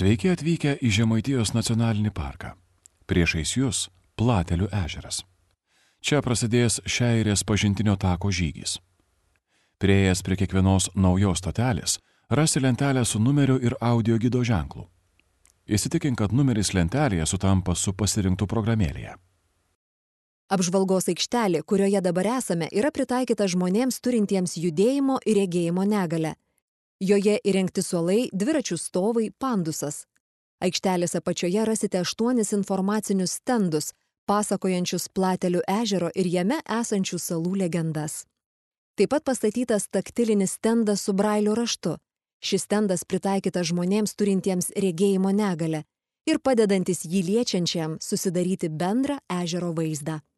Sveiki atvykę į Žemaitijos nacionalinį parką. Priešais jūs Platelių ežeras. Čia prasidės Šeirės pažintinio tako žygis. Priėjęs prie kiekvienos naujos stotelės, rasi lentelę su numeriu ir audio gido ženklu. Įsitikink, kad numeris lentelėje sutampa su pasirinktu programėlėje. Apžvalgos aikštelė, kurioje dabar esame, yra pritaikyta žmonėms turintiems judėjimo ir regėjimo negalią. Joje įrengti suolai, dviračių stovai, pandusas. Aikštelės apačioje rasite 8 informacinius stendus, pasakojančius Platelių ežero ir jame esančių salų legendas. Taip pat pastatytas taktilinis stendas su brailio raštu. Šis stendas pritaikytas žmonėms turintiems regėjimo negalią ir padedantis jį liečiančiam susidaryti bendrą ežero vaizdą.